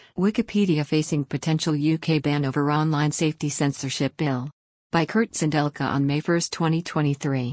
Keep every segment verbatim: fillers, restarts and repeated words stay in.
Wikipedia facing potential U K ban over online safety censorship bill. By Kurt Zindelka on May first, twenty twenty-three.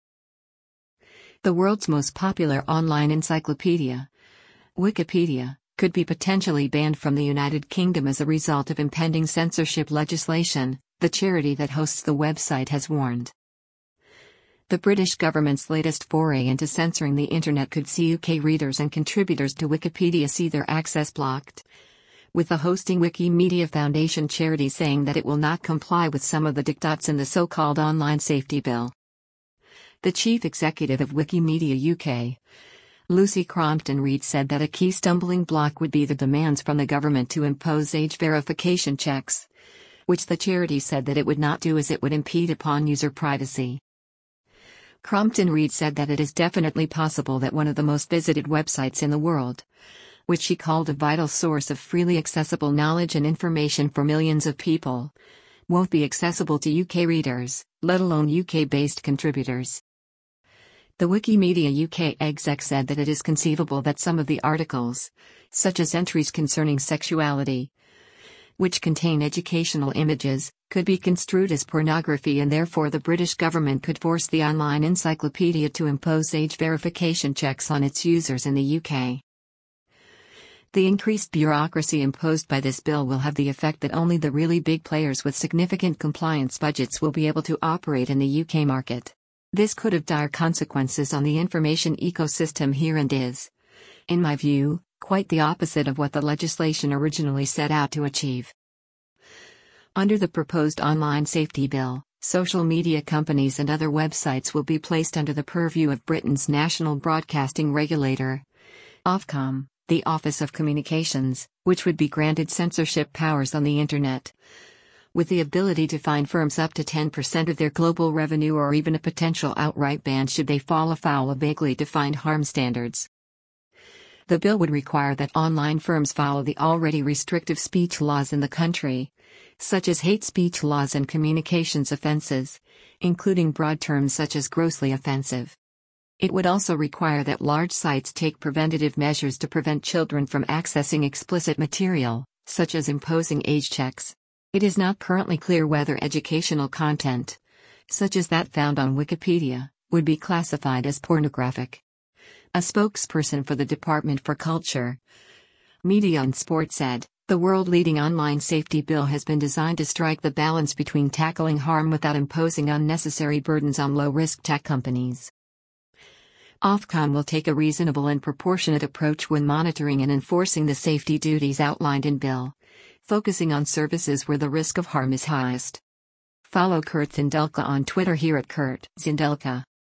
The world's most popular online encyclopedia, Wikipedia, could be potentially banned from the United Kingdom as a result of impending censorship legislation, the charity that hosts the website has warned. The British government's latest foray into censoring the internet could see U K readers and contributors to Wikipedia see their access blocked, with the hosting Wikimedia Foundation charity saying that it will not comply with some of the diktats in the so-called Online Safety Bill. The chief executive of Wikimedia U K, Lucy Crompton-Read, said that a key stumbling block would be the demands from the government to impose age verification checks, which the charity said that it would not do as it would impede upon user privacy. Crompton-Read said that it is definitely possible that one of the most visited websites in the world, which she called a vital source of freely accessible knowledge and information for millions of people, won't be accessible to U K readers, let alone U K-based contributors. The Wikimedia U K exec said that it is conceivable that some of the articles, such as entries concerning sexuality, which contain educational images, could be construed as pornography, and therefore the British government could force the online encyclopedia to impose age verification checks on its users in the U K. The increased bureaucracy imposed by this bill will have the effect that only the really big players with significant compliance budgets will be able to operate in the U K market. This could have dire consequences on the information ecosystem here and is, in my view, quite the opposite of what the legislation originally set out to achieve. Under the proposed Online Safety Bill, social media companies and other websites will be placed under the purview of Britain's national broadcasting regulator, Ofcom, the Office of Communications, which would be granted censorship powers on the Internet, with the ability to fine firms up to ten percent of their global revenue or even a potential outright ban should they fall afoul of vaguely defined harm standards. The bill would require that online firms follow the already restrictive speech laws in the country, such as hate speech laws and communications offences, including broad terms such as grossly offensive. It would also require that large sites take preventative measures to prevent children from accessing explicit material, such as imposing age checks. It is not currently clear whether educational content, such as that found on Wikipedia, would be classified as pornographic. A spokesperson for the Department for Culture, Media and Sport said, "The world-leading online safety bill has been designed to strike the balance between tackling harm without imposing unnecessary burdens on low-risk tech companies. Ofcom will take a reasonable and proportionate approach when monitoring and enforcing the safety duties outlined in bill, focusing on services where the risk of harm is highest." Follow Kurt Zindelka on Twitter here at Kurt Zindelka.